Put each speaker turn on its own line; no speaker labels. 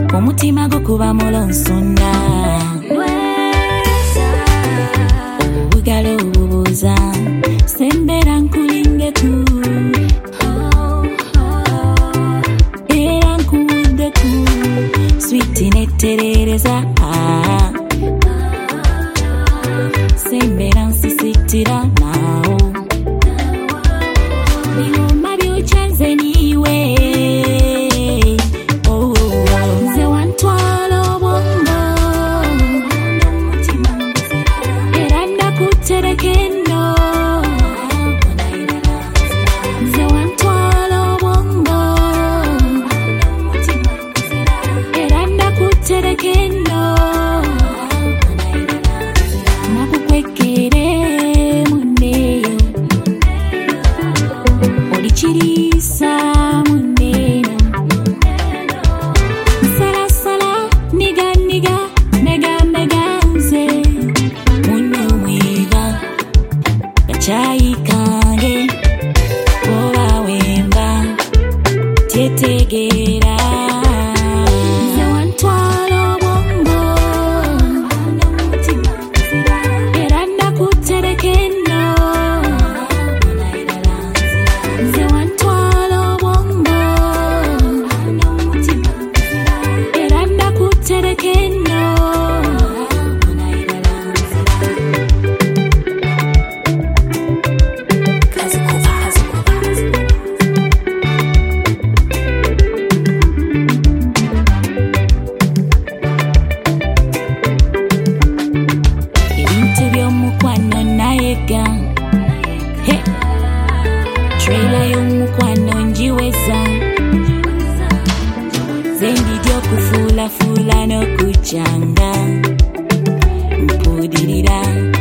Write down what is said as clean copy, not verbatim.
omutima gukuba mulonsunda obugalo obubuuza sembera nkulingeku era nkuwuddeku switi netterereza sembera nsisitira naawo biwuma byokyanze niiwe nze wantwala obwongo era nakutereka eno nze wantwala obwongo era nakutereka eno nakukwekere muneyo olikiriisa muneno salasala niganiga megamega nze muno mwiga kacayi kange oba wemba tetegeera nze wantwala obwongo era nakutereka eno nze wantwala obwongo era nakutereka eno ebintu by'omukwano nayega trailer y'omukwano njiweza zendidyo okufuulafuula n'okujjanga mpudirira